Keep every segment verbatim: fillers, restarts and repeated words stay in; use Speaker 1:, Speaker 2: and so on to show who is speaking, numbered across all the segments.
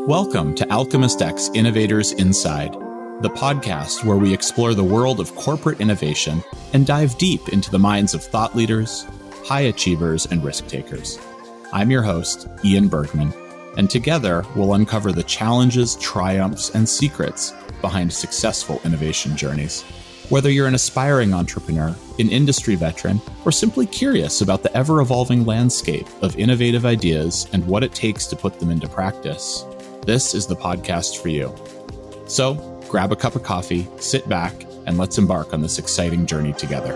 Speaker 1: Welcome to Alchemist X Innovators Inside, the podcast where we explore the world of corporate innovation and dive deep into the minds of thought leaders, high achievers, and risk takers. I'm your host, Ian Bergman, and together we'll uncover the challenges, triumphs, and secrets behind successful innovation journeys. Whether you're an aspiring entrepreneur, an industry veteran, or simply curious about the ever-evolving landscape of innovative ideas and what it takes to put them into practice, this is the podcast for you. So, grab a cup of coffee, sit back, and let's embark on this exciting journey together.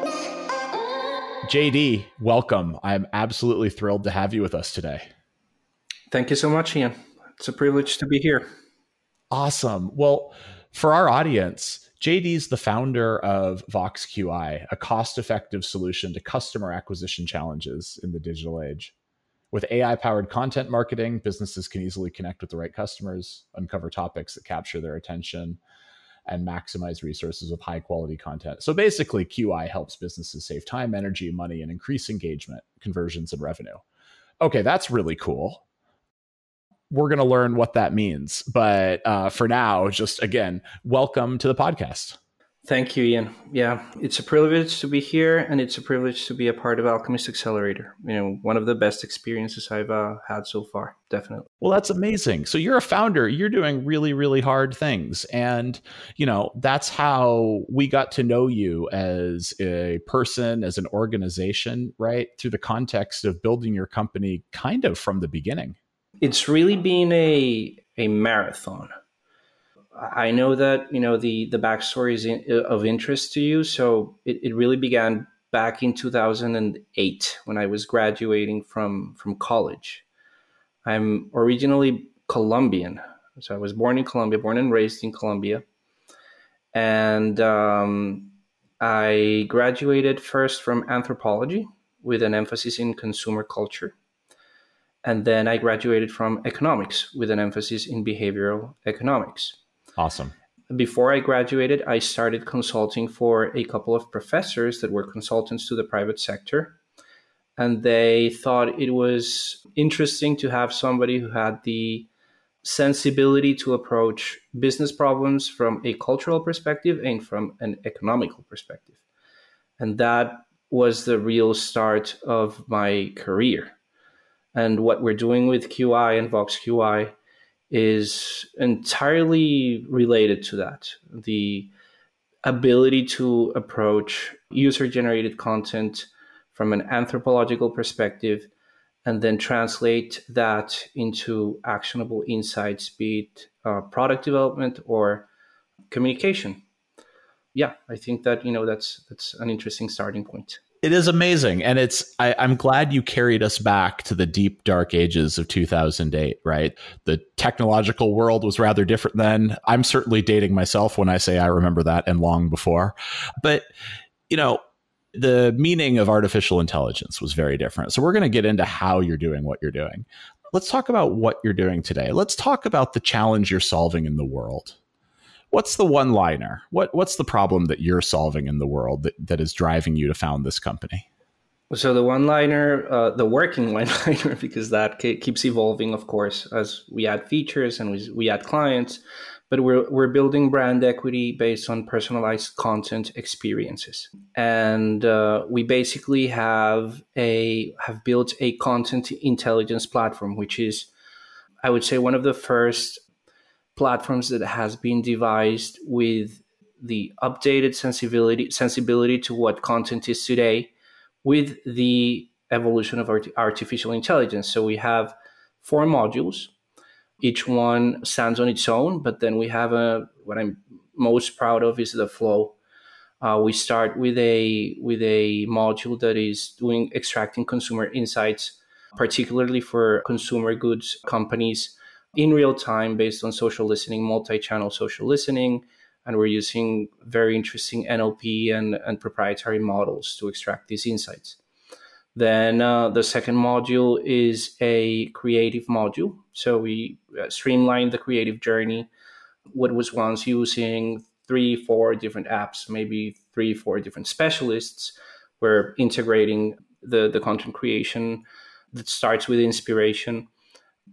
Speaker 1: J D, welcome. I'm absolutely thrilled to have you with us today.
Speaker 2: Thank you so much, Ian. It's a privilege to be here.
Speaker 1: Awesome. Well, for our audience, J D's the founder of VoxQI, a cost-effective solution to customer acquisition challenges in the digital age. With A I-powered content marketing, businesses can easily connect with the right customers, uncover topics that capture their attention, and maximize resources with high-quality content. So basically, Q I helps businesses save time, energy, money, and increase engagement, conversions, and revenue. Okay, that's really cool. We're going to learn what that means. But uh, for now, just again, welcome to the podcast.
Speaker 2: Thank you, Ian. Yeah, it's a privilege to be here, and it's a privilege to be a part of Alchemist Accelerator. You know, one of the best experiences I've uh, had so far, definitely.
Speaker 1: Well, that's amazing. So you're a founder, you're doing really, really hard things. And, you know, that's how we got to know you as a person, as an organization, right? Through the context of building your company kind of from the beginning.
Speaker 2: It's really been a a marathon. I know that, you know, the, the backstory is in, of interest to you. So it, it really began back in two thousand eight when I was graduating from, from college. I'm originally Colombian. So I was born in Colombia, born and raised in Colombia. And um, I graduated first from anthropology with an emphasis in consumer culture. And then I graduated from economics with an emphasis in behavioral economics.
Speaker 1: Awesome.
Speaker 2: Before I graduated, I started consulting for a couple of professors that were consultants to the private sector. And they thought it was interesting to have somebody who had the sensibility to approach business problems from a cultural perspective and from an economical perspective. And that was the real start of my career. And what we're doing with Q I and VoxQI is entirely related to that. The ability to approach user-generated content from an anthropological perspective and then translate that into actionable insights, be it uh, product development or communication. Yeah, I think that, you know, that's that's an interesting starting point.
Speaker 1: It is amazing. And it's, I, I'm glad you carried us back to the deep, dark ages of two thousand eight, right? The technological world was rather different then. I'm certainly dating myself when I say I remember that and long before. But, you know, the meaning of artificial intelligence was very different. So we're going to get into how you're doing what you're doing. Let's talk about what you're doing today. Let's talk about the challenge you're solving in the world. What's the one-liner? What What's the problem that you're solving in the world that, that is driving you to found this company?
Speaker 2: So the one-liner, uh, the working one-liner, because that keeps evolving, of course, as we add features and we, we add clients, but we're we're building brand equity based on personalized content experiences. And uh, we basically have a have built a content intelligence platform, which is, I would say, one of the first platforms that has been devised with the updated sensibility sensibility to what content is today with the evolution of art- artificial intelligence. So we have four modules. Each one stands on its own, but then we have a, what I'm most proud of is the flow. Uh, we start with a with a module that is doing extracting consumer insights, particularly for consumer goods companies, in real time based on social listening, multi-channel social listening. And we're using very interesting N L P and, and proprietary models to extract these insights. Then uh, the second module is a creative module. So we uh, streamline the creative journey. What was once using three, four different apps, maybe three, four different specialists, we're integrating the, the content creation that starts with inspiration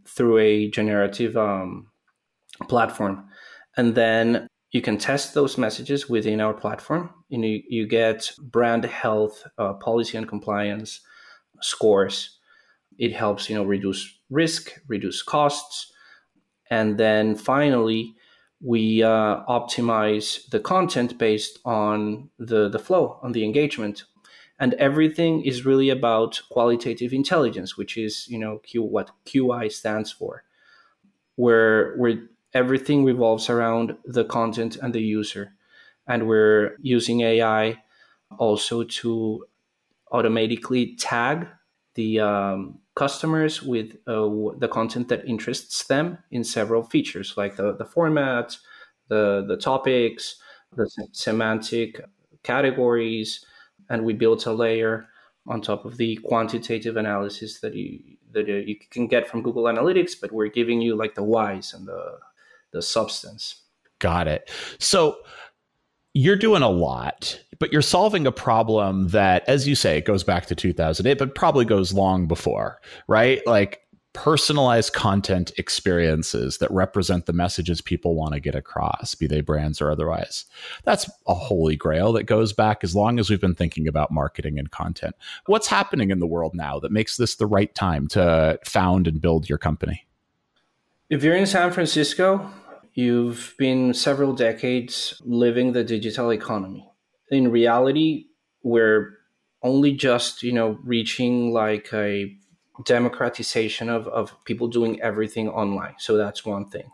Speaker 2: through a generative um, platform. And then you can test those messages within our platform, and you, you get brand health, uh, policy and compliance scores. It helps, you know, reduce risk, reduce costs. And then finally, we uh, optimize the content based on the, the flow, on the engagement. And everything is really about qualitative intelligence, which is, you know, Q, what Q I stands for, where where everything revolves around the content and the user. And we're using A I also to automatically tag the um, customers with uh, the content that interests them in several features, like the, the format, the, the topics, the semantic categories. And we built a layer on top of the quantitative analysis that you that you can get from Google Analytics, but we're giving you like the whys and the the substance.
Speaker 1: Got it. So you're doing a lot, but you're solving a problem that, as you say, it goes back to two thousand eight, but probably goes long before, right? Like personalized content experiences that represent the messages people want to get across, be they brands or otherwise. That's a holy grail that goes back as long as we've been thinking about marketing and content. What's happening in the world now that makes this the right time to found and build your company?
Speaker 2: If you're in San Francisco, you've been several decades living the digital economy. In reality, we're only just, you know, reaching like a democratization of, of people doing everything online. So that's one thing.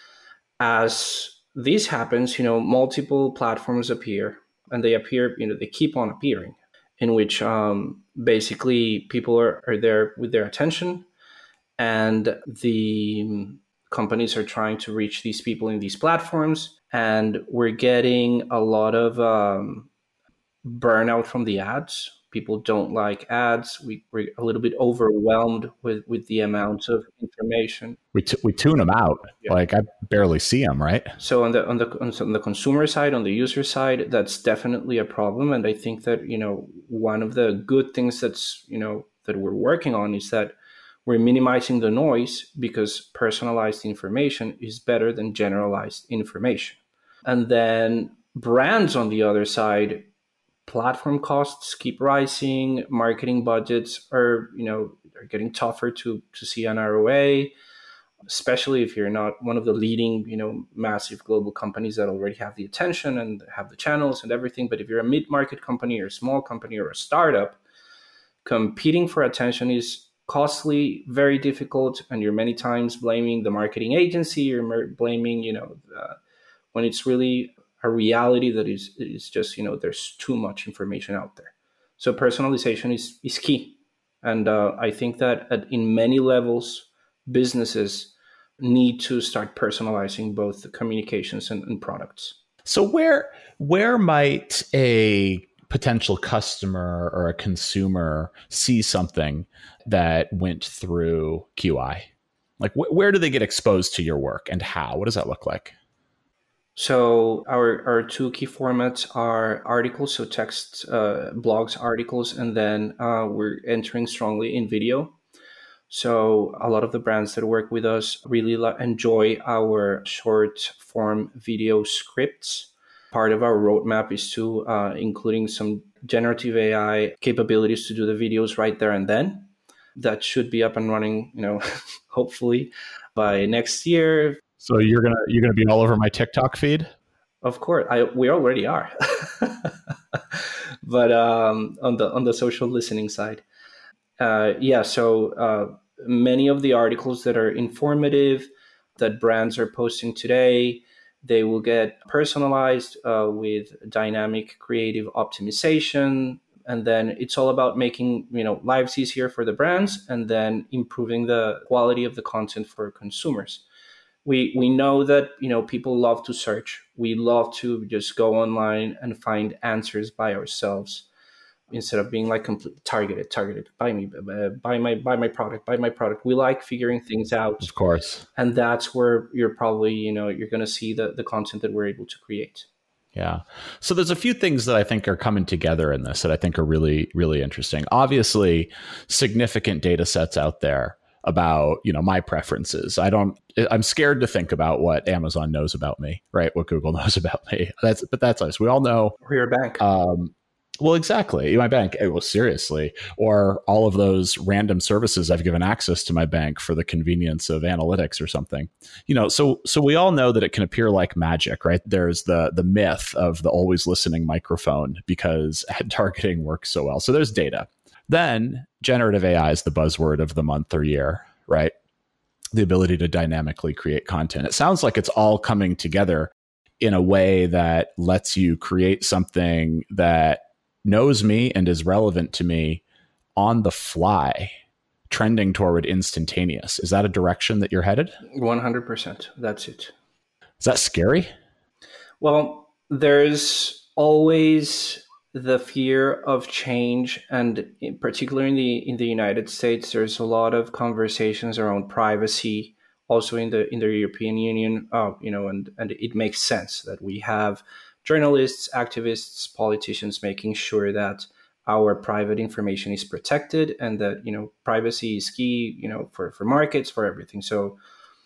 Speaker 2: As this happens, you know, multiple platforms appear, and they appear, you know, they keep on appearing, in which um, basically people are, are there with their attention, and the companies are trying to reach these people in these platforms. And we're getting a lot of um, burnout from the ads. People don't like ads. We, we're a little bit overwhelmed with, with the amount of information.
Speaker 1: We t- we tune them out. Yeah. Like I barely see them, right?
Speaker 2: So on the on the on the consumer side, on the user side, that's definitely a problem. And I think that, you know, one of the good things that's, you know, that we're working on is that we're minimizing the noise, because personalized information is better than generalized information. And then brands on the other side, platform costs keep rising, marketing budgets are, you know, are getting tougher to, to see an R O A, especially if you're not one of the leading, you know, massive global companies that already have the attention and have the channels and everything. But if you're a mid-market company or a small company or a startup, competing for attention is costly, very difficult, and you're many times blaming the marketing agency, you're blaming, you know, uh, when it's really a reality that is is just, you know, there's too much information out there. So personalization is, is key. And uh, I think that at, in many levels, businesses need to start personalizing both the communications and, and products.
Speaker 1: So where where might a potential customer or a consumer see something that went through Q I? Like wh- where do they get exposed to your work, and how? What does that look like?
Speaker 2: So our, our two key formats are articles, so text, uh, blogs, articles, and then uh, we're entering strongly in video. So a lot of the brands that work with us really lo- enjoy our short form video scripts. Part of our roadmap is to uh, including some generative A I capabilities to do the videos right there and then. That should be up and running, you know, hopefully by next year.
Speaker 1: So you're gonna you're gonna be all over my TikTok feed?
Speaker 2: Of course, I we already are, but um, on the on the social listening side, uh, yeah. So uh, many of the articles that are informative that brands are posting today, they will get personalized uh, with dynamic creative optimization, and then it's all about making, you know, lives easier for the brands, and then improving the quality of the content for consumers. We we know that, you know, people love to search. We love to just go online and find answers by ourselves instead of being like completely targeted, targeted. Buy me, buy my, buy my product, buy my product. We like figuring things out.
Speaker 1: Of course.
Speaker 2: And that's where you're probably, you know, you're going to see the, the content that we're able to create.
Speaker 1: Yeah. So there's a few things that I think are coming together in this that I think are really, really interesting. Obviously, significant data sets out there about, you know, my preferences. I don't, I'm scared to think about what Amazon knows about me, right? What Google knows about me. That's, but that's us. We all know.
Speaker 2: Or your bank.
Speaker 1: Um, well, exactly. My bank. Well, seriously. Or all of those random services I've given access to my bank for the convenience of analytics or something. You know, so so we all know that it can appear like magic, right? There's the the myth of the always listening microphone because ad targeting works so well. So there's data. Then generative A I is the buzzword of the month or year, right? The ability to dynamically create content. It sounds like it's all coming together in a way that lets you create something that knows me and is relevant to me on the fly, trending toward instantaneous. Is that a direction that you're headed?
Speaker 2: one hundred percent. That's it.
Speaker 1: Is that scary?
Speaker 2: Well, there's always the fear of change, and in particular in the in the United States, there's a lot of conversations around privacy. Also in the in the European Union, uh, you know, and and it makes sense that we have journalists, activists, politicians making sure that our private information is protected and that, you know, privacy is key, you know, for, for markets, for everything. So,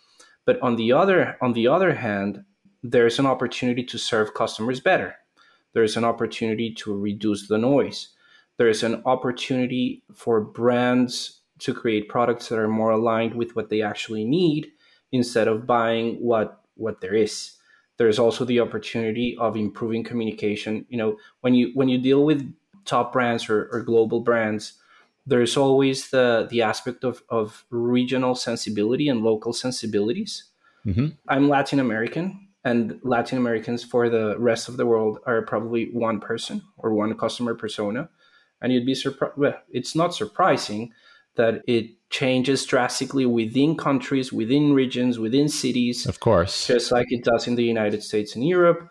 Speaker 2: but on the other, on the other hand, there's an opportunity to serve customers better. There's an opportunity to reduce the noise. There's an opportunity for brands to create products that are more aligned with what they actually need instead of buying what, what there is. There's also the opportunity of improving communication. You know, when you when you deal with top brands or, or global brands, there's always the the aspect of, of regional sensibility and local sensibilities. Mm-hmm. I'm Latin American, and Latin Americans for the rest of the world are probably one person or one customer persona. And you'd be surprised. Well, it's not surprising that it changes drastically within countries, within regions, within cities.
Speaker 1: Of course.
Speaker 2: Just like it does in the United States and Europe.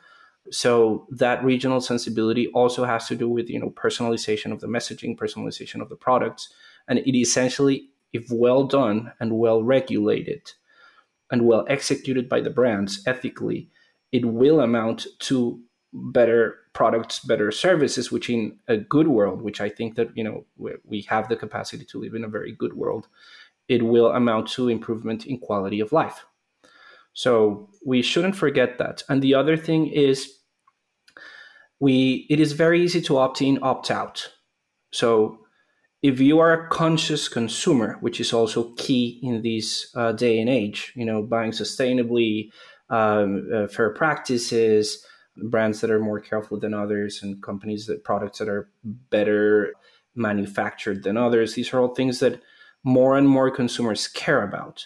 Speaker 2: So that regional sensibility also has to do with, you know, personalization of the messaging, personalization of the products. And it essentially, if well done and well regulated and well executed by the brands ethically, it will amount to better products, better services, which in a good world, which I think that, you know, we have the capacity to live in a very good world, it will amount to improvement in quality of life. So we shouldn't forget that. And the other thing is, we it is very easy to opt in, opt out. So if you are a conscious consumer, which is also key in this uh, day and age, you know, buying sustainably, um, uh, fair practices, brands that are more careful than others, and companies that products that are better manufactured than others. These are all things that more and more consumers care about.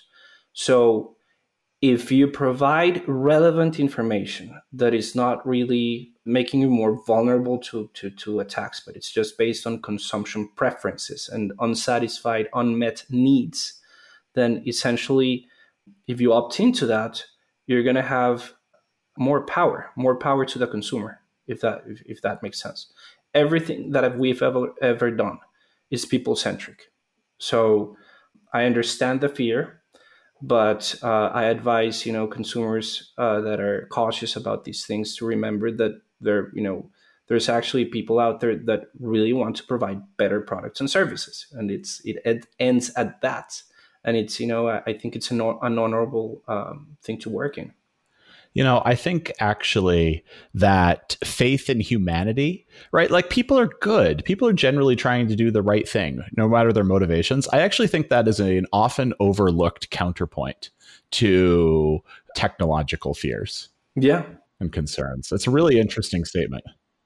Speaker 2: So if you provide relevant information that is not really making you more vulnerable to, to, to attacks, but it's just based on consumption preferences and unsatisfied, unmet needs, then essentially, if you opt into that, you're going to have more power, more power to the consumer, if that if, if that makes sense. Everything that we've ever ever done is people-centric. So I understand the fear, but uh, I advise, you know, consumers uh, that are cautious about these things to remember that there, you know, there's actually people out there that really want to provide better products and services, and it's it, it ends at that. And it's, you know, I, I think it's an, an honorable um, thing to work in.
Speaker 1: You know, I think actually that faith in humanity, right? Like people are good. People are generally trying to do the right thing, no matter their motivations. I actually think that is an often overlooked counterpoint to technological fears.
Speaker 2: Yeah.
Speaker 1: And concerns. It's a really interesting statement.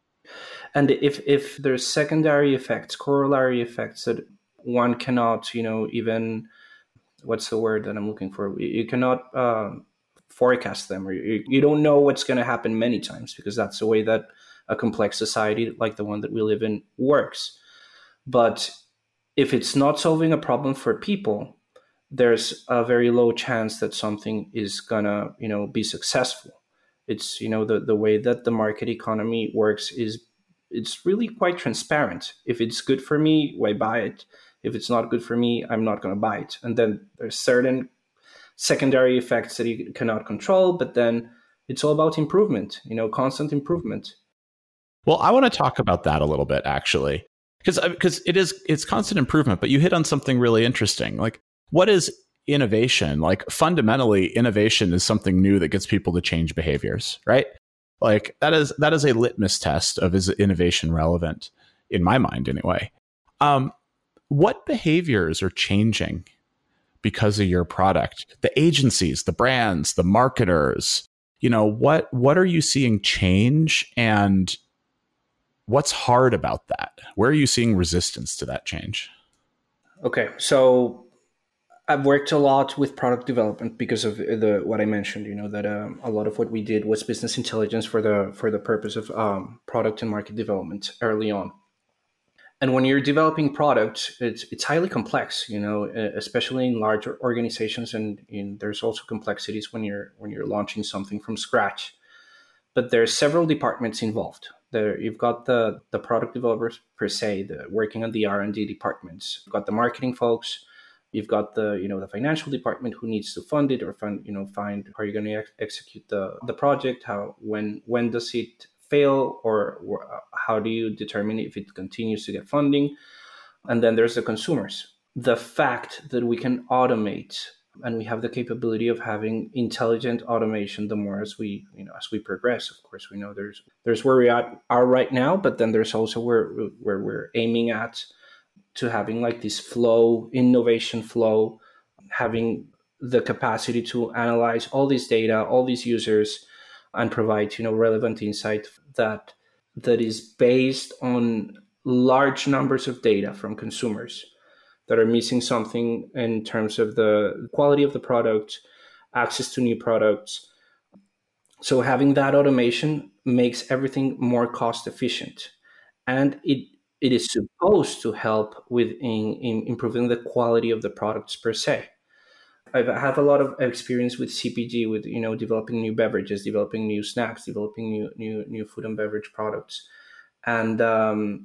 Speaker 2: And if, if there's secondary effects, corollary effects that one cannot, you know, even, what's the word that I'm looking for? You cannot... Uh, forecast them, or you, you don't know what's going to happen many times, because that's the way that a complex society like the one that we live in works. But if it's not solving a problem for people, there's a very low chance that something is gonna, you know, be successful. It's, you know, the, the way that the market economy works is it's really quite transparent. If it's good for me, why buy it? If it's not good for me, I'm not going to buy it. And then there's certain secondary effects that you cannot control, but then it's all about improvement, you know, constant improvement.
Speaker 1: Well, I want to talk about that a little bit, actually, because because it is it's constant improvement. But you hit on something really interesting. Like What is innovation? Like fundamentally, innovation is something new that gets people to change behaviors, right? Like that is that is a litmus test of is innovation relevant, in my mind anyway. Um, what behaviors are changing because of your product? The agencies, the brands, the marketers, you know, what what are you seeing change, and what's hard about that? Where are you seeing resistance to that change?
Speaker 2: Okay, so I've worked a lot with product development because of the what I mentioned. You know that um, a lot of what we did was business intelligence for the for the purpose of um, product and market development early on. And when you're developing products, it's it's highly complex. You know, especially in larger organizations, and in, there's also complexities when you're when you're launching something from scratch. But there are several departments involved. There, you've got the the product developers per se, the working on the R and D departments. You've got the marketing folks. You've got the, you know, the financial department who needs to fund it or find, you know, find how you're going to ex- execute the, the project. How, when, when does it fail, or, or how do you determine if it continues to get funding? And then there's the consumers. The fact that we can automate and we have the capability of having intelligent automation, the more as we, you know, as we progress, of course, we know there's, there's where we are right now, but then there's also where, where we're aiming at, to having like this flow, innovation flow, having the capacity to analyze all this data, all these users, and provide, you know, relevant insight that that is based on large numbers of data from consumers that are missing something in terms of the quality of the product, access to new products. So having that automation makes everything more cost efficient, and it it is supposed to help with in, in improving the quality of the products per se. I've had a lot of experience with C P G, with, you know, developing new beverages, developing new snacks, developing new new new food and beverage products, and um,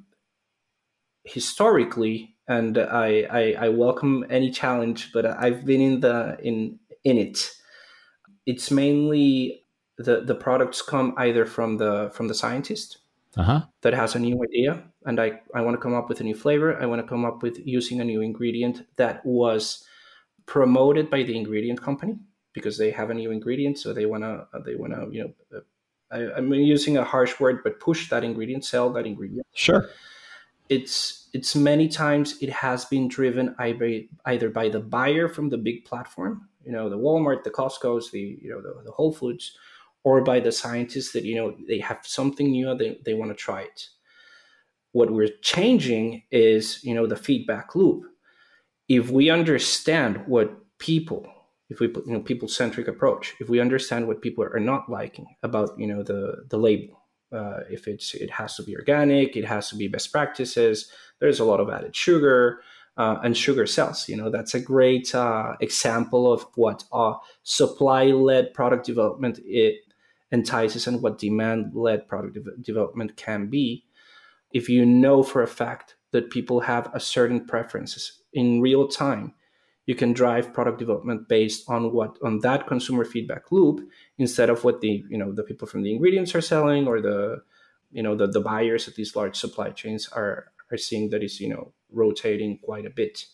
Speaker 2: historically, and I, I I welcome any challenge, but I've been in the in in it. It's mainly the the products come either from the from the scientist. Uh-huh. That has a new idea, and I, I want to come up with a new flavor. I want to come up with using a new ingredient that was promoted by the ingredient company because they have a new ingredient, so they want to they want to you know I, I'm using a harsh word, but push that ingredient, sell that ingredient.
Speaker 1: Sure.
Speaker 2: It's it's many times it has been driven either either by the buyer from the big platform, you know, the Walmart, the Costco's, the you know the, the Whole Foods, or by the scientists that, you know, they have something new and they, they want to try it. What we're changing is, you know, the feedback loop. If we understand what people, if we put, you know, people-centric approach, if we understand what people are not liking about, you know, the, the label, uh, if it's, it has to be organic, it has to be best practices, there's a lot of added sugar, uh, and sugar sells, you know, that's a great uh, example of what uh, supply-led product development it entices and what demand-led product de- development can be. If you know for a fact that people have a certain preferences in real time, you can drive product development based on what on that consumer feedback loop instead of what the you know the people from the ingredients are selling, or the you know the, the buyers at these large supply chains are are seeing that is you know rotating quite a bit.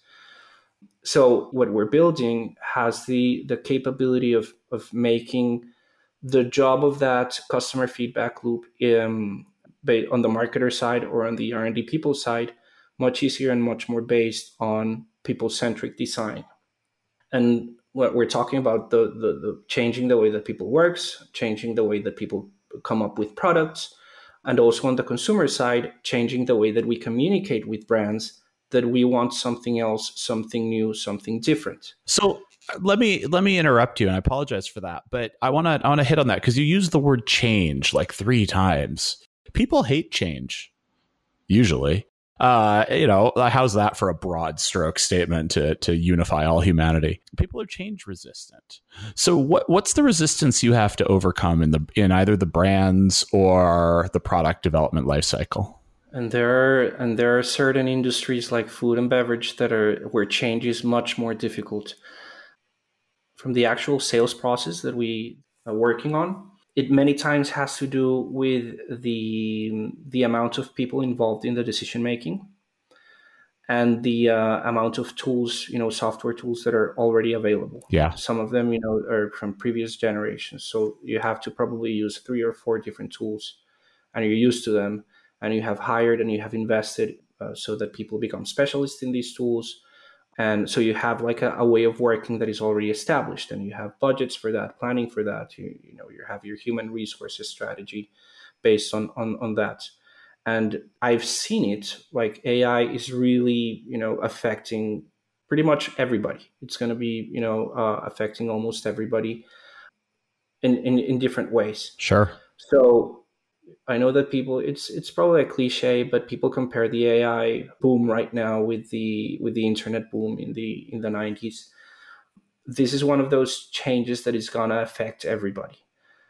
Speaker 2: So what we're building has the the capability of of making the job of that customer feedback loop um, on the marketer side or on the R and D people side much easier and much more based on people-centric design. And what we're talking about, the, the, the changing the way that people works, changing the way that people come up with products, and also on the consumer side, changing the way that we communicate with brands that we want something else, something new, something different.
Speaker 1: So let me let me interrupt you, and I apologize for that, but I want to I want to hit on that because you used the word change like three times. People hate change, usually. Uh, you know, how's that for a broad stroke statement to to unify all humanity? People are change resistant. So what what's the resistance you have to overcome in the in either the brands or the product development lifecycle?
Speaker 2: And there are and there are certain industries like food and beverage that are where change is much more difficult. From the actual sales process that we are working on, it many times has to do with the the amount of people involved in the decision making. and the uh, amount of tools, you know, software tools that are already available.
Speaker 1: Yeah.
Speaker 2: Some of them, you know, are from previous generations. So you have to probably use three or four different tools, and you're used to them, and you have hired and you have invested uh, so that people become specialists in these tools. And so you have like a, a way of working that is already established, and you have budgets for that, planning for that. You, you know, you have your human resources strategy based on, on, on that. And I've seen it, like A I is really, you know, affecting pretty much everybody. It's going to be, you know, uh, affecting almost everybody in, in, in different ways.
Speaker 1: Sure.
Speaker 2: So I know that people, it's it's probably a cliche, but people compare the A I boom right now with the with the internet boom in the in the nineties. This is one of those changes that is going to affect everybody.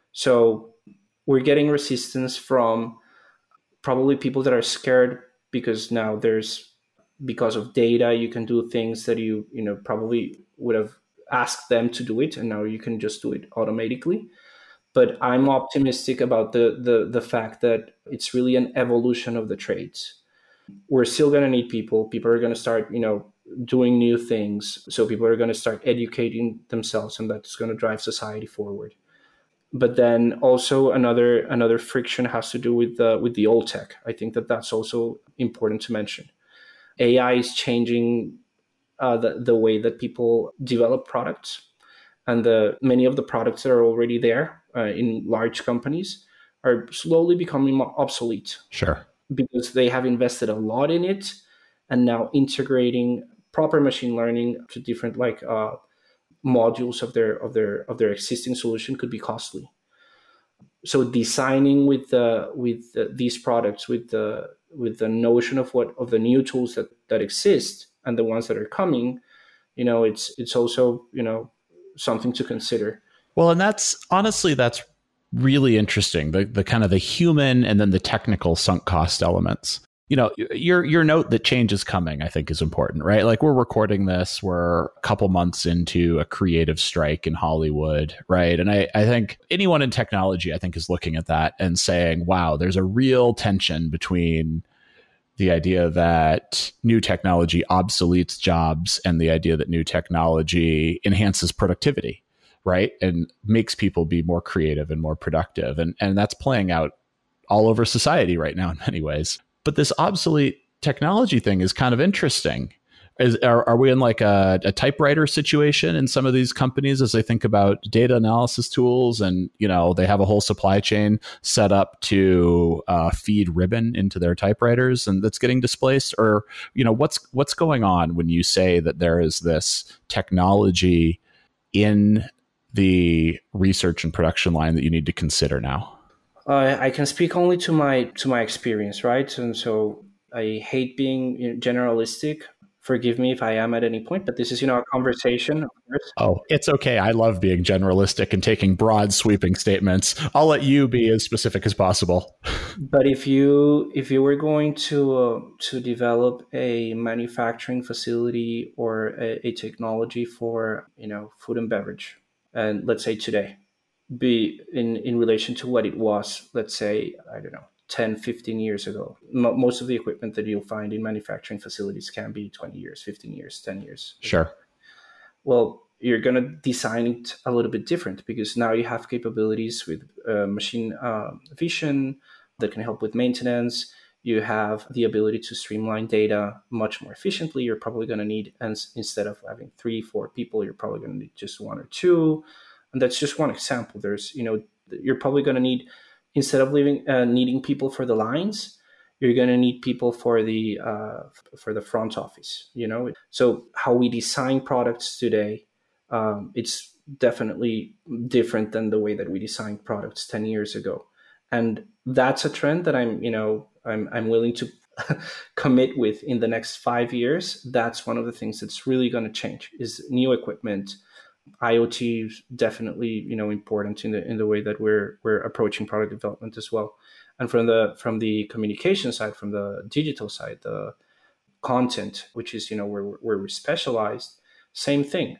Speaker 2: So we're getting resistance from probably people that are scared because now there's, because of data, you can do things that you, you know, probably would have asked them to do it, and now you can just do it automatically. But I'm optimistic about the the the fact that it's really an evolution of the trades. We're still going to need people. People are going to start, you know, doing new things. So people are going to start educating themselves, and that's going to drive society forward. But then also another another friction has to do with the with the old tech. I think that that's also important to mention. A I is changing uh, the the way that people develop products, and the many of the products that are already there uh, in large companies are slowly becoming obsolete.
Speaker 1: Sure.
Speaker 2: Because they have invested a lot in it, and now integrating proper machine learning to different like uh, modules of their of their of their existing solution could be costly. So designing with the with the, these products with the with the notion of what of the new tools that, that exist and the ones that are coming, you know, it's it's also, you know, something to consider.
Speaker 1: Well, and that's honestly that's really interesting. The the kind of the human and then the technical sunk cost elements. You know, your your note that change is coming, I think, is important, right? Like, we're recording this, we're a couple months into a creative strike in Hollywood, right? And I, I think anyone in technology, I think, is looking at that and saying, wow, there's a real tension between the idea that new technology obsoletes jobs and the idea that new technology enhances productivity, right? And makes people be more creative and more productive. And, and that's playing out all over society right now in many ways. But this obsolete technology thing is kind of interesting. Is, are, are we in like a, a typewriter situation in some of these companies as they think about data analysis tools, and, you know, they have a whole supply chain set up to uh, feed ribbon into their typewriters, and that's getting displaced? Or, you know, what's what's going on when you say that there is this technology in the research and production line that you need to consider now?
Speaker 2: Uh, I can speak only to my to my experience, right? And so I hate being, you know, generalistic. Forgive me if I am at any point, but this is, you know, a conversation, of course.
Speaker 1: Oh, it's okay. I love being generalistic and taking broad, sweeping statements. I'll let you be as specific as possible.
Speaker 2: But if you if you were going to uh, to develop a manufacturing facility or a, a technology for, you know, food and beverage, and let's say today, be in, in relation to what it was, let's say, I don't know, ten, fifteen years ago. Mo- most of the equipment that you'll find in manufacturing facilities can be twenty years, fifteen years, ten years.
Speaker 1: Sure.
Speaker 2: Well, you're going to design it a little bit different, because now you have capabilities with uh, machine uh, vision that can help with maintenance. You have the ability to streamline data much more efficiently. You're probably going to need, and instead of having three, four people, you're probably going to need just one or two. And that's just one example. There's, you know, you're probably going to need, instead of leaving, uh, needing people for the lines, you're going to need people for the uh, for the front office. You know, so how we design products today, um, it's definitely different than the way that we designed products ten years ago, and that's a trend that I'm, you know, I'm I'm willing to commit with in the next five years. That's one of the things that's really going to change, is new equipment. IoT is definitely, you know, important in the in the way that we're we're approaching product development as well. And from the from the communication side, from the digital side, the content, which is, you know, where where we're specialized, same thing.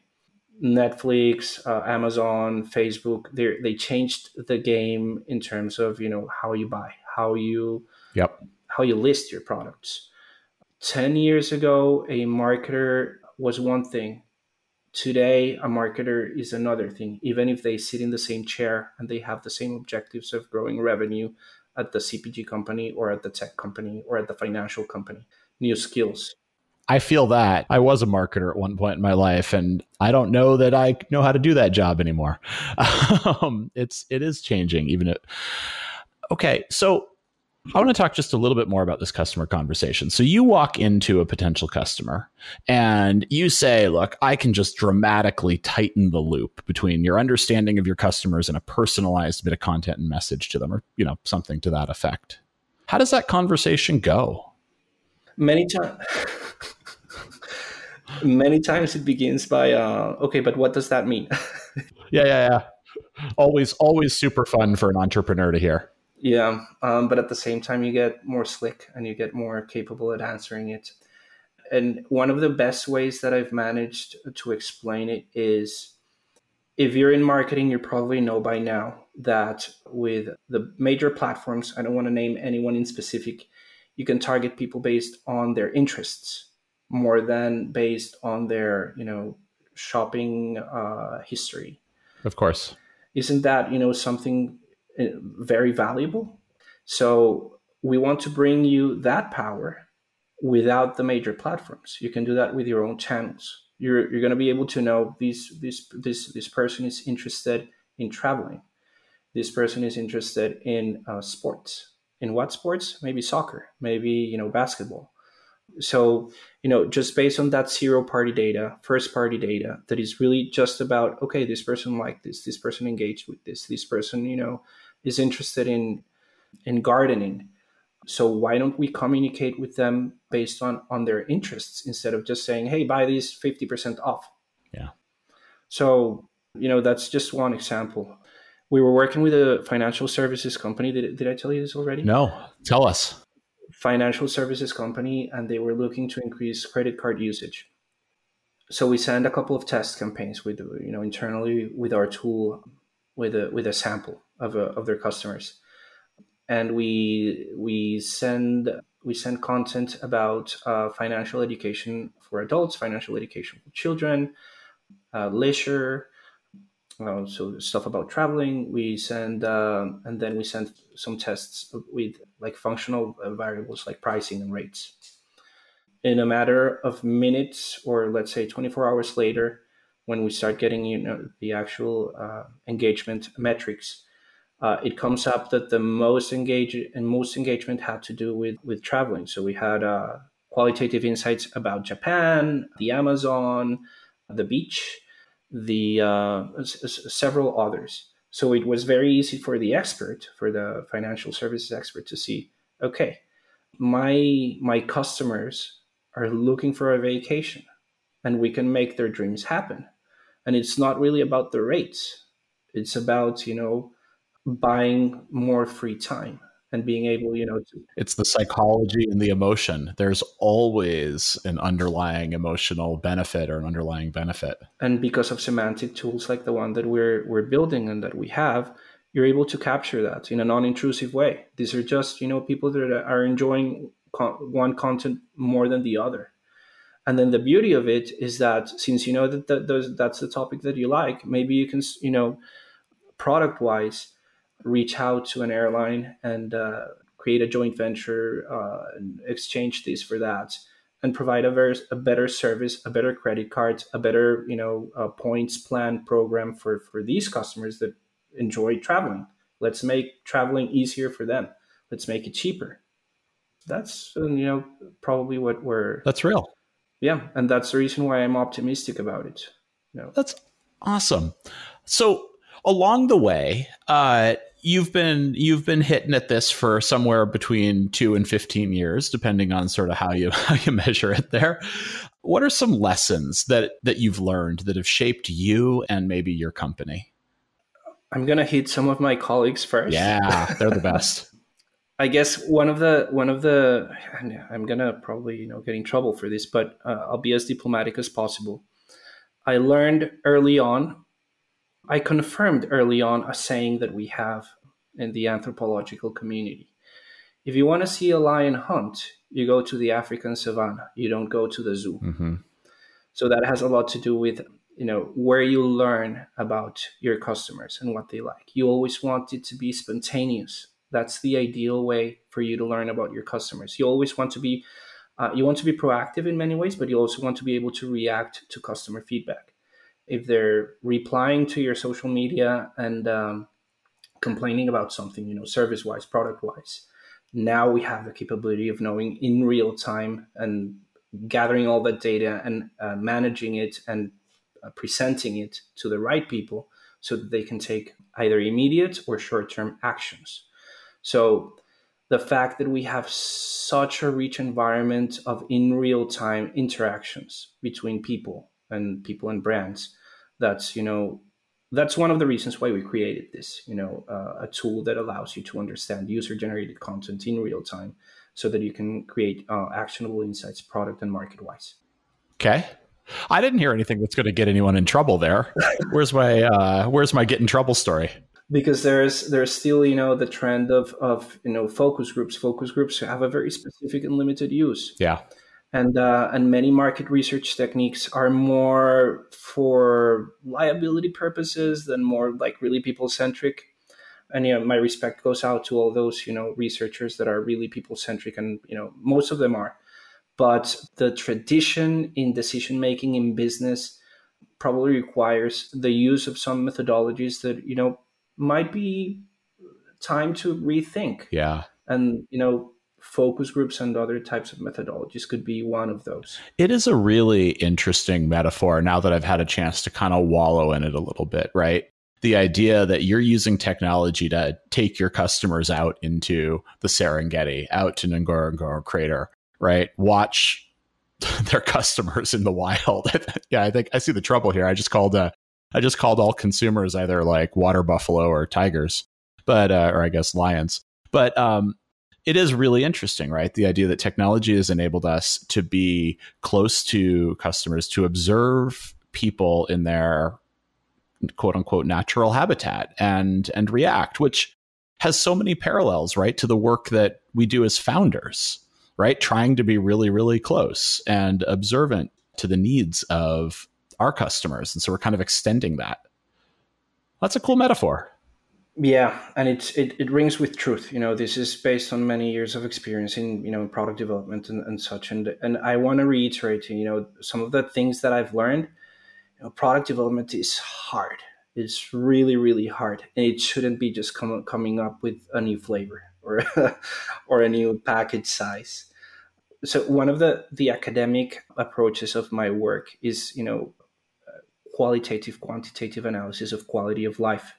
Speaker 2: Netflix, uh, Amazon, Facebook, they they changed the game in terms of, you know, how you buy, how you
Speaker 1: yep.
Speaker 2: how you list your products. ten years ago, a marketer was one thing. Today, a marketer is another thing, even if they sit in the same chair and they have the same objectives of growing revenue at the C P G company or at the tech company or at the financial company. New skills.
Speaker 1: I feel that. I was a marketer at one point in my life, and I don't know that I know how to do that job anymore. um, it's it is changing, even it. Okay, so I want to talk just a little bit more about this customer conversation. So you walk into a potential customer and you say, look, I can just dramatically tighten the loop between your understanding of your customers and a personalized bit of content and message to them, or, you know, something to that effect. How does that conversation go?
Speaker 2: Many times, many times it begins by, uh, okay, but what does that mean?
Speaker 1: yeah, yeah, yeah. Always, always super fun for an entrepreneur to hear.
Speaker 2: Yeah, um, but at the same time, you get more slick and you get more capable at answering it. And one of the best ways that I've managed to explain it is, if you're in marketing, you probably know by now that with the major platforms, I don't want to name anyone in specific, you can target people based on their interests more than based on their, you know, shopping uh, history.
Speaker 1: Of course.
Speaker 2: Isn't that, you know, something very valuable? So we want to bring you that power without the major platforms. You can do that with your own channels. You're you're going to be able to know this this this this person is interested in traveling. This person is interested in uh, sports. In what sports? Maybe soccer. Maybe, you know, basketball. So, you know, just based on that zero party data, first party data, that is really just about, okay, this person liked this, this person engaged with this, this person, you know, is interested in in gardening. So why don't we communicate with them based on on their interests instead of just saying, hey, buy these fifty percent off?
Speaker 1: Yeah.
Speaker 2: So, you know, that's just one example. We were working with a financial services company. Did, did I tell you this already?
Speaker 1: No, tell us.
Speaker 2: Financial services company, and they were looking to increase credit card usage. So we sent a couple of test campaigns with, you know, internally with our tool, with a with a sample of a, of their customers, and we we send we send content about uh, financial education for adults, financial education for children, uh, leisure. Uh, so stuff about traveling. We send, um, and then we send some tests with like functional variables like pricing and rates. In a matter of minutes, or let's say twenty-four hours later, when we start getting, you know, the actual uh, engagement metrics, uh, it comes up that the most engage and most engagement had to do with with traveling. So we had uh, qualitative insights about Japan, the Amazon, the beach, the uh, s- several others. So it was very easy for the expert, for the financial services expert, to see, okay, my my customers are looking for a vacation, and we can make their dreams happen. And it's not really about the rates. It's about, you know, buying more free time and being able, you know, to...
Speaker 1: It's the psychology and the emotion. There's always an underlying emotional benefit or an underlying benefit.
Speaker 2: And because of semantic tools like the one that we're we're building and that we have, you're able to capture that in a non-intrusive way. These are just, you know, people that are enjoying one content more than the other. And then the beauty of it is that since you know that, that that's the topic that you like, maybe you can, you know, product-wise, reach out to an airline and uh, create a joint venture uh, and exchange this for that, and provide a very a better service, a better credit card, a better, you know, uh, points plan program for for these customers that enjoy traveling. Let's make traveling easier for them. Let's make it cheaper. That's, you know, probably what we're...
Speaker 1: That's real.
Speaker 2: Yeah, and that's the reason why I'm optimistic about it. You know?
Speaker 1: That's awesome. So along the way, uh, you've been you've been hitting at this for somewhere between two and fifteen years, depending on sort of how you how you measure it there. What are some lessons that that you've learned that have shaped you and maybe your company?
Speaker 2: I'm gonna hit some of my colleagues first.
Speaker 1: Yeah, they're the best.
Speaker 2: I guess one of the one of the I'm gonna probably, you know, get in trouble for this, but uh, I'll be as diplomatic as possible. I learned early on, I confirmed early on a saying that we have in the anthropological community. If you want to see a lion hunt, you go to the African savannah. You don't go to the zoo.
Speaker 1: Mm-hmm.
Speaker 2: So that has a lot to do with, you know, where you learn about your customers and what they like. You always want it to be spontaneous. That's the ideal way for you to learn about your customers. You always want to be, uh, you want to be proactive in many ways, but you also want to be able to react to customer feedback. If they're replying to your social media and um, complaining about something, you know, service-wise, product-wise, now we have the capability of knowing in real time and gathering all that data and uh, managing it and uh, presenting it to the right people so that they can take either immediate or short-term actions. So the fact that we have such a rich environment of in real time interactions between people and people and brands, that's, you know, that's one of the reasons why we created this, you know, uh, a tool that allows you to understand user-generated content in real time so that you can create uh, actionable insights, product and market-wise.
Speaker 1: Okay. I didn't hear anything that's going to get anyone in trouble there. Where's my uh, where's my get in trouble story?
Speaker 2: Because there's there's still, you know, the trend of, of you know, focus groups. Focus groups have a very specific and limited use.
Speaker 1: Yeah.
Speaker 2: And uh, and many market research techniques are more for liability purposes than more like really people-centric. And, you know, my respect goes out to all those, you know, researchers that are really people-centric, and, you know, most of them are. But the tradition in decision-making in business probably requires the use of some methodologies that, you know, might be time to rethink.
Speaker 1: Yeah.
Speaker 2: And, you know, focus groups and other types of methodologies could be one of those.
Speaker 1: It is a really interesting metaphor now that I've had a chance to kind of wallow in it a little bit, right? The idea that you're using technology to take your customers out into the Serengeti, out to Ngorongoro Crater, right? Watch their customers in the wild. Yeah, I think I see the trouble here. I just called uh, I just called all consumers either like water buffalo or tigers, but uh, or I guess lions. But um, it is really interesting, right? The idea that technology has enabled us to be close to customers, to observe people in their quote unquote natural habitat and and react, which has so many parallels, right, to the work that we do as founders, right? Trying to be really, really close and observant to the needs of our customers. And so we're kind of extending that. That's a cool metaphor.
Speaker 2: Yeah, and it, it it rings with truth. You know, this is based on many years of experience in, you know, product development and, and such. And and I want to reiterate, you know, some of the things that I've learned. You know, product development is hard. It's really, really hard. And it shouldn't be just com- coming up with a new flavor or or a new package size. So one of the, the academic approaches of my work is, you know, qualitative, quantitative analysis of quality of life.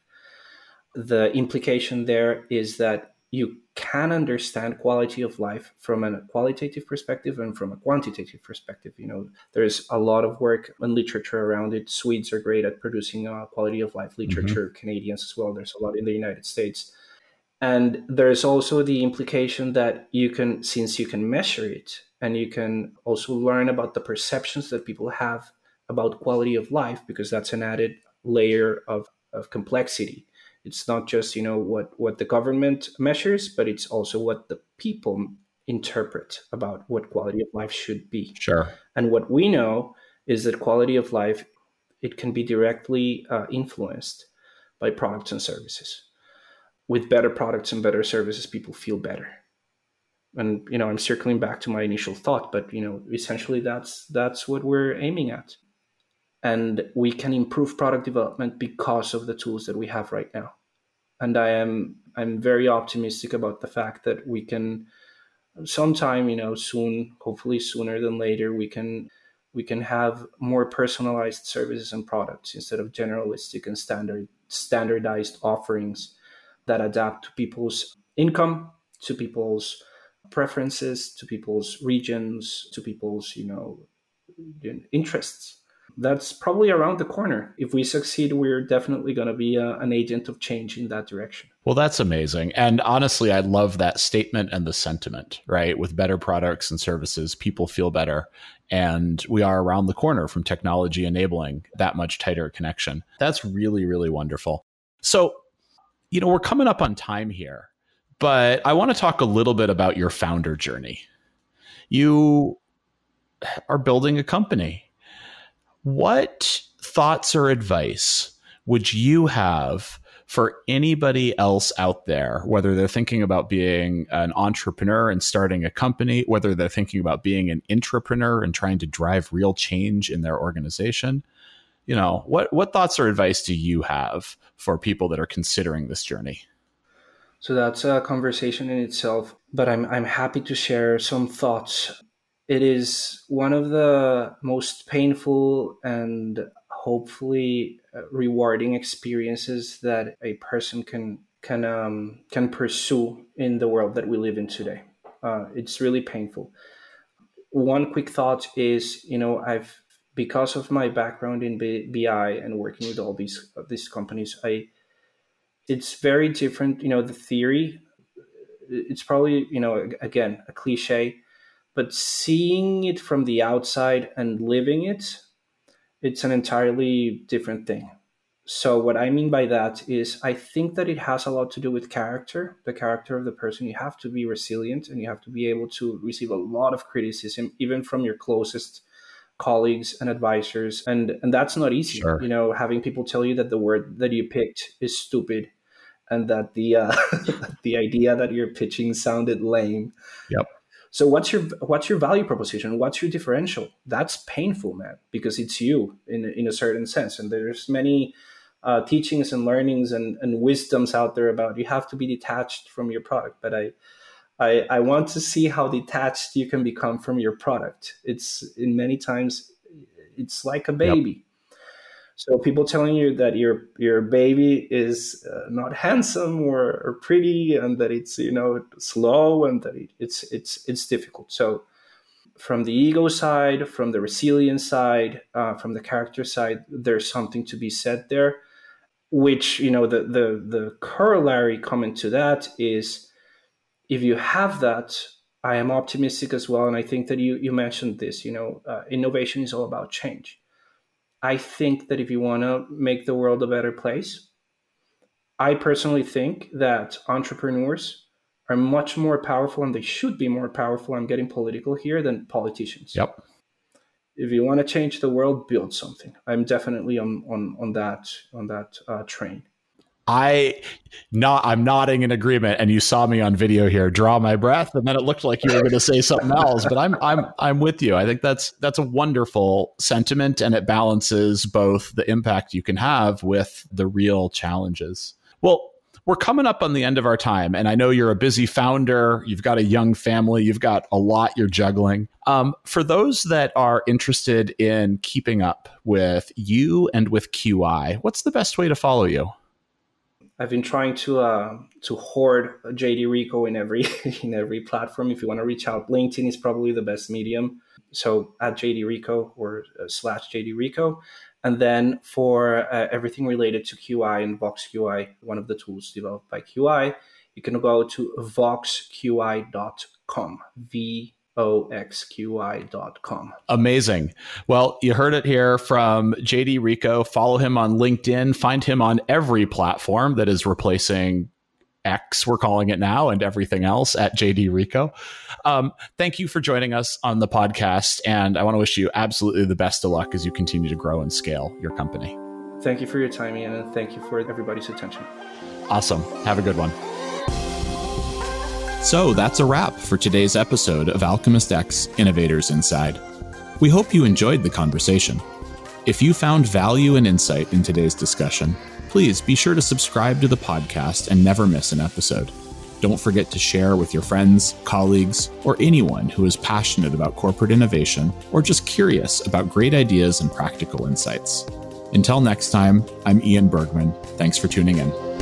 Speaker 2: The implication there is that you can understand quality of life from a qualitative perspective and from a quantitative perspective. You know, there's a lot of work and literature around it. Swedes are great at producing uh, quality of life literature, mm-hmm. Canadians as well. There's a lot in the United States. And there's also the implication that you can, since you can measure it, and you can also learn about the perceptions that people have about quality of life, because that's an added layer of, of complexity. It's not just, you know, what, what the government measures, but it's also what the people interpret about what quality of life should be.
Speaker 1: Sure.
Speaker 2: And what we know is that quality of life, it can be directly uh, influenced by products and services. With better products and better services, people feel better. And, you know, I'm circling back to my initial thought, but, you know, essentially that's that's what we're aiming at. And we can improve product development because of the tools that we have right now. And I am I'm very optimistic about the fact that we can sometime, you know, soon, hopefully sooner than later, we can we can have more personalized services and products instead of generalistic and standard standardized offerings that adapt to people's income, to people's preferences, to people's regions, to people's, you know, interests. That's probably around the corner. If we succeed, we're definitely going to be a, an agent of change in that direction.
Speaker 1: Well, that's amazing. And honestly, I love that statement and the sentiment, right? With better products and services, people feel better. And we are around the corner from technology enabling that much tighter connection. That's really, really wonderful. So, you know, we're coming up on time here, But I want to talk a little bit about your founder journey. You are building a company. What thoughts or advice would you have for anybody else out there, whether they're thinking about being an entrepreneur and starting a company, whether they're thinking about being an intrapreneur and trying to drive real change in their organization? You know, what, what thoughts or advice do you have for people that are considering this journey?
Speaker 2: So that's a conversation in itself, but I'm I'm happy to share some thoughts. It is one of the most painful and hopefully rewarding experiences that a person can can um, can pursue in the world that we live in today. Uh, it's really painful. One quick thought is, you know, I've because of my background in B I and working with all these these companies, I. It's very different, you know, the theory, it's probably, you know, again, a cliche, but seeing it from the outside and living it, it's an entirely different thing. So what I mean by that is I think that it has a lot to do with character, the character of the person. You have to be resilient and you have to be able to receive a lot of criticism, even from your closest colleagues and advisors. And, and that's not easy. Sure. You know, having people tell you that the word that you picked is stupid and that the uh, the idea that you're pitching sounded lame.
Speaker 1: Yep.
Speaker 2: So what's your what's your value proposition? What's your differential? That's painful, man, because it's you in in a certain sense. And there's many uh, teachings and learnings and, and wisdoms out there about you have to be detached from your product. But I, I I want to see how detached you can become from your product. It's in many times it's like a baby. Yep. So people telling you that your your baby is uh, not handsome or, or pretty, and that it's, you know, slow, and that it, it's it's it's difficult. So from the ego side, from the resilience side, uh, from the character side, there's something to be said there. Which, you know, the the the corollary comment to that is, if you have that, I am optimistic as well, and I think that you you mentioned this. You know, uh, innovation is all about change. I think that if you want to make the world a better place, I personally think that entrepreneurs are much more powerful, and they should be more powerful, I'm getting political here, than politicians.
Speaker 1: Yep.
Speaker 2: If you want to change the world, build something. I'm definitely on on, on that on that uh, train.
Speaker 1: I not I'm nodding in agreement, and you saw me on video here draw my breath, and then it looked like you were going to say something else. But I'm I'm I'm with you. I think that's that's a wonderful sentiment, and it balances both the impact you can have with the real challenges. Well, we're coming up on the end of our time, and I know you're a busy founder. You've got a young family. You've got a lot you're juggling. Um, for those that are interested in keeping up with you and with Q I, what's the best way to follow you?
Speaker 2: I've been trying to uh, to hoard J D Rico in every in every platform. If you want to reach out, LinkedIn is probably the best medium. So at J D Rico or uh, slash J D Rico. And then for uh, everything related to Q I and Vox Q I, one of the tools developed by Q I, you can go to vox q i dot com. V O X Q I dot com.
Speaker 1: Amazing. Well, you heard it here from J D Rico. Follow him on LinkedIn. Find him on every platform that is replacing X, we're calling it now, and everything else at J D Rico. Um, thank you for joining us on the podcast. And I want to wish you absolutely the best of luck as you continue to grow and scale your company.
Speaker 2: Thank you for your time, Ian, and thank you for everybody's attention.
Speaker 1: Awesome. Have a good one.
Speaker 3: So that's a wrap for today's episode of Alchemist X Innovators Inside. We hope you enjoyed the conversation. If you found value and insight in today's discussion, please be sure to subscribe to the podcast and never miss an episode. Don't forget to share with your friends, colleagues, or anyone who is passionate about corporate innovation or just curious about great ideas and practical insights. Until next time, I'm Ian Bergman. Thanks for tuning in.